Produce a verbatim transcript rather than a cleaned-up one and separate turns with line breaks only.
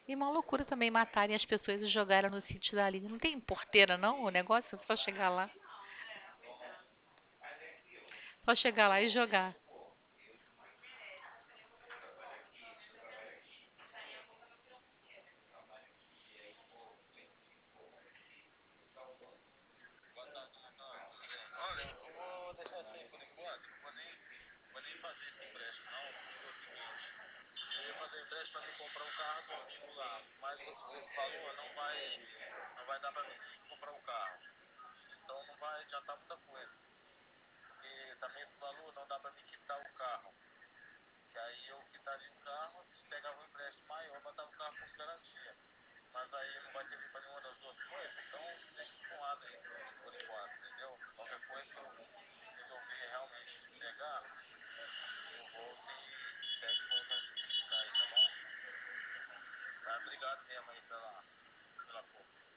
E uma loucura também matarem as pessoas e jogarem no sítio da Aline. Não tem porteira, não? O negócio é só chegar lá. Só chegar lá e jogar.
Olha, eu vou deixar assim por enquanto. Não vou nem, vou nem fazer esse empréstimo, não. Porque é o seguinte: eu ia fazer empréstimo para mim comprar um carro domingo lá. Mas com esse valor não vai, não vai dar para mim comprar o carro. Então não vai adiantar muita coisa. Porque também esse valor não dá para mim quitar o carro. Que aí eu quitaria o carro e pegava um empréstimo maior, botava o carro como garantia. Mas aí não vai servir para nenhuma das duas coisas, então deixa isso com lado aí, por enquanto, entendeu? Qualquer coisa que eu resolver realmente pegar, eu volto e pego e volto a te visitar aí, tá bom? Tá, obrigado mesmo aí pela, pela força.